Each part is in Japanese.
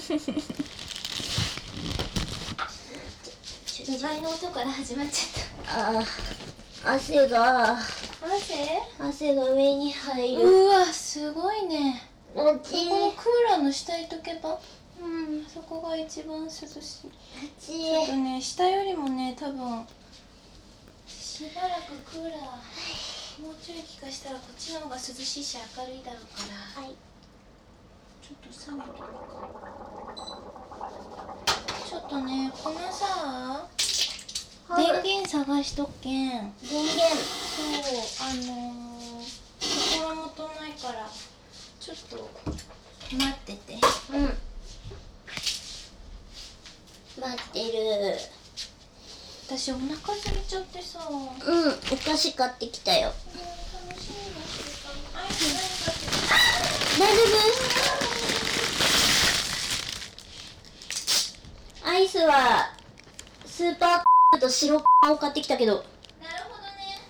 2倍の音から始まっちゃああ、汗が上に入る。 うわ、すごいね。 ここのクーラーの下にとけば、そこが一番涼しい。ちょっとね、下よりもね、多分しばらくクーラーもうちょい効かしたらこっちの方が涼しいし明るいだろうから、 はい、 ちょっと冷めてるか。ちょっとね、このさ、電源探しとっけん。 電源。 そう、心もとないからちょっと待ってて。 待ってる。 私お腹空いちゃってさ。 お菓子買ってきたよ。 楽しみにしてた。アイス何買ってきた？ 大丈夫？アイスはスーパーと白を買ってきたけど。 なるほどね。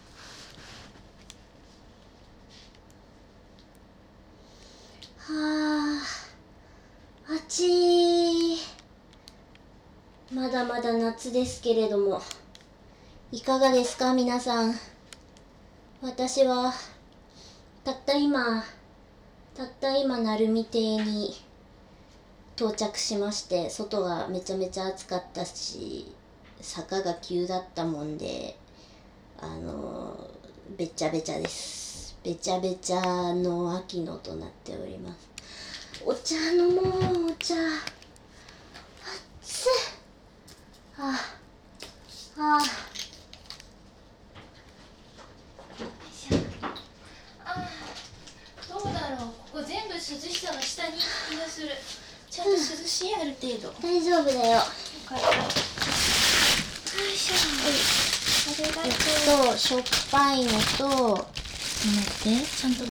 はあ、暑い。まだまだ夏ですけれども、いかがですか皆さん。私はたった今鳴海邸に到着しまして、外がめちゃめちゃ暑かったし、坂が急だったもんで、べちゃべちゃです。べちゃべちゃの秋のとなっております。お茶飲もう。お茶熱っ。 どうだろう。ここ全部涼しさが下に行く気がする。ちゃんと涼しい、ある程度。 大丈夫だよ。 よかった。よいしょ。ありがとう。 しょっぱいのと、 待って、ちゃんと